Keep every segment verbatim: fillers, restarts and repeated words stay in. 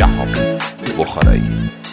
جهانی بخارایی.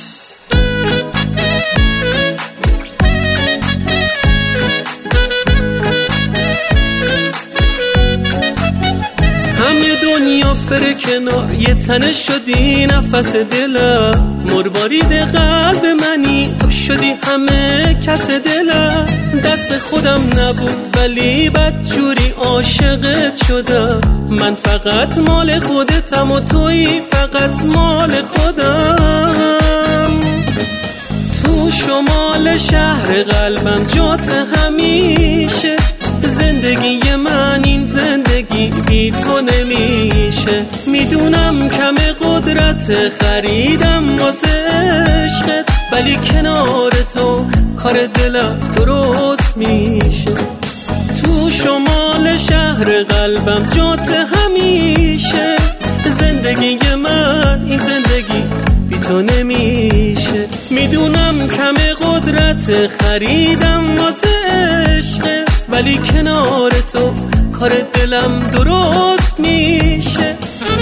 همه دنیا بره کنار، یه تنه شدی نفس دلم، مروارید قلب منی، تو شدی همه کس دلم. دست خودم نبود ولی بدجوری عاشقت شدم، من فقط مال خودتم و تویی فقط مال خودم. تو شمال شهر قلبم جات همیشه، زندگی من این زندگی بی تو نمیشه. میدونم کم قدرت خریدم واسه عشقت، ولی کنار تو کار دلم درست میشه. تو شمال شهر قلبم جات همیشه، زندگی من این زندگی بی تو نمیشه. میدونم کم قدرت خریدم واسه عشقت، ولی کنار تو کار دلم درست میشه.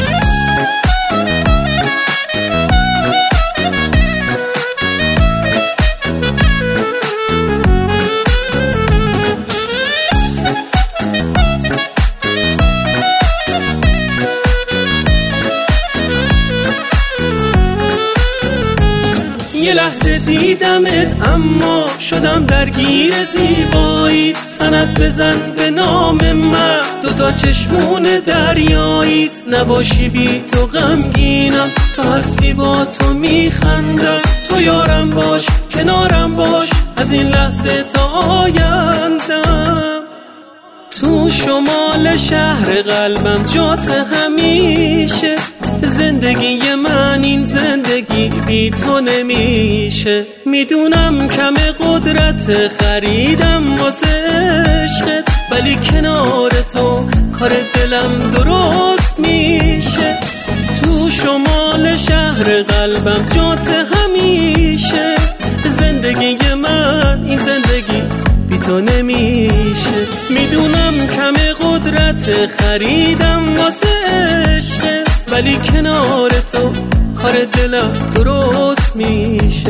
یه لحظه دیدمت اما شدم درگیر زیباییت، سند بزن به نام من، دوتا چشمون دریاییت. نباشی بی تو غمگینم، تو هستی با تو میخندم. تو یارم باش کنارم باش از این لحظه تا آیندم. تو شمال شهر قلبم جات همیشه، زندگی من این زندگی بی تو نمیشه. میدونم کم قدرت خریدم واسه عشقت، ولی کنار تو کار دلم درست میشه. تو شمال شهر قلبم جات همیشه، زندگی من این زندگی بی تو نمیشه. میدونم کم قدرت خریدم واسه عشقت، ولی کنار تو کار دلم درست میشه.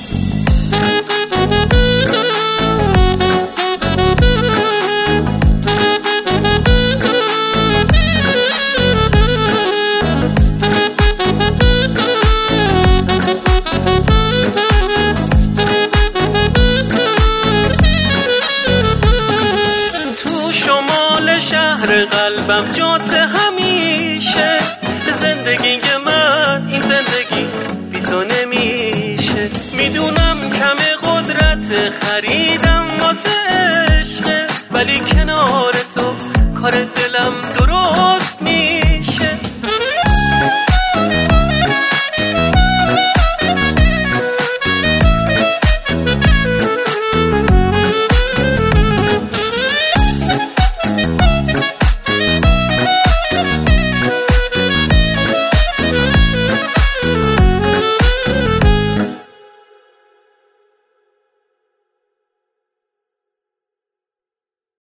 تو شمال شهر قلبم جات همیشه، زندگی من این زندگی بی تو نمیشه. میدونم کم قدرت خریدم واسه عشقت، ولی کنار تو کار